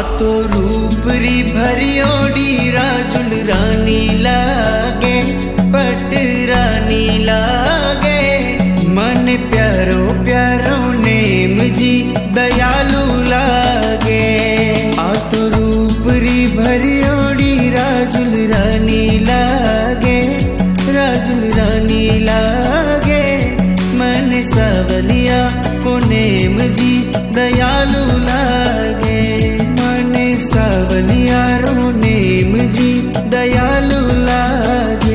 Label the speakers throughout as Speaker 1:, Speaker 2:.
Speaker 1: तो रूप री भरियोड़ी राजुल रानी लागे, पट रानी लागे। मन प्यारो प्यारो नेम जी दयालु लागे। तो रूप री भरियोड़ी राजुल रानी लागे, राजुल रानी लागे। मन सावलिया को नेम जी दयालु लागे। मन सावलिया रो नेम जी दयालु लागे।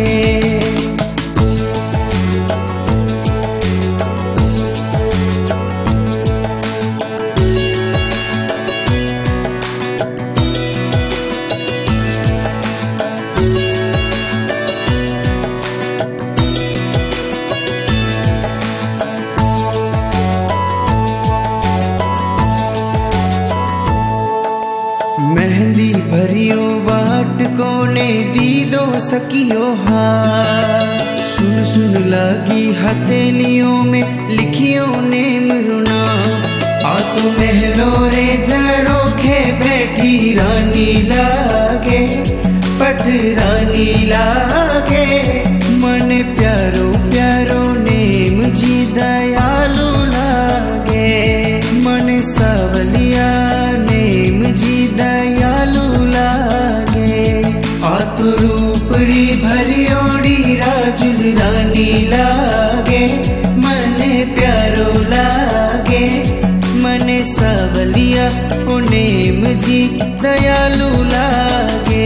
Speaker 1: मेहंदी भरियो वाट कोने दीदो सकियो हार। सुन सुन लागी हथेलियों में लिखियो नेम रुना। तो महलो रे झरोखे बैठी रानी लागे, पट रानी लागे। मन प्यारो प्यारो नेम जी दयालु लागे। मन सावलिया नेम जी दयालु लागे। तो रूप री भरियोड़ी राजुल रानी लागे। मन प्यारो लागे। मन सावलिया ओ नेम जी दयालु लागे।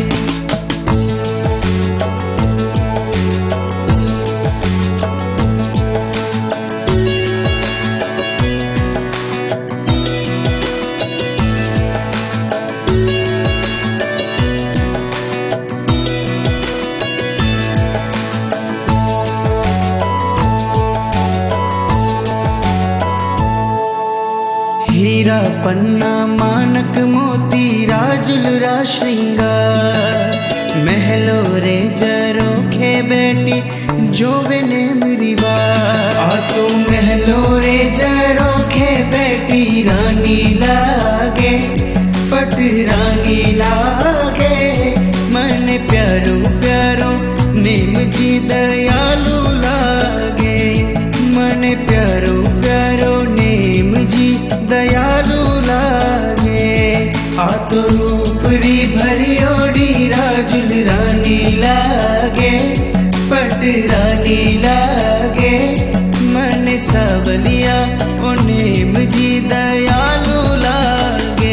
Speaker 1: हीरा पन्ना मानक मोती राजुल रा श्रृंगार। महलो रे झरोखे बैठी जोवे नेम रिवार। तो महलो रे झरोखे बैठी रानी लागे, पट रानी लागे। मन प्यारो प्यारो नेम जी दयालु लागे। मन प्यारो प्यारो नेम जी दयालु लागे। तो रूप री भरियोड़ी राजुल रानी लागे, पट रानी लागे। मन सावलिया ओ नेम जी दयालु लागे।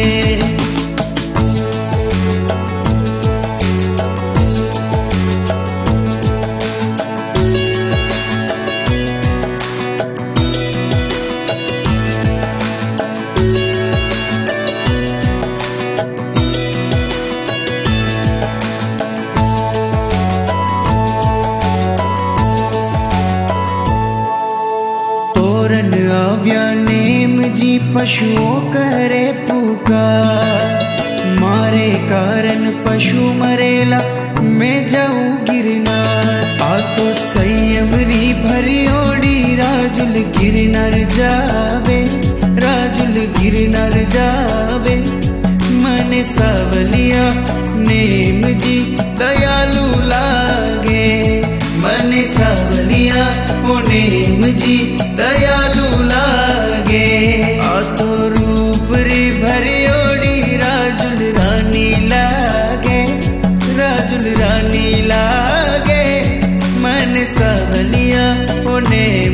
Speaker 1: तोरन आव्या नेम जी पशुओं करे पुकार। मारे कारण पशु मरेला मैं जाऊं गिरनार। तो संयम री भरियोड़ी राजुल गिरनार जावे, राजुल गिरनार जावे। मन सावलिया नेम जी दयालु लागे। मन सावलिया ओ नेम जी दयालु लागे। तो रूप री भरियोड़ी राजुल रानी लागे, राजुल रानी लागे। मन सावलिया ओ नेम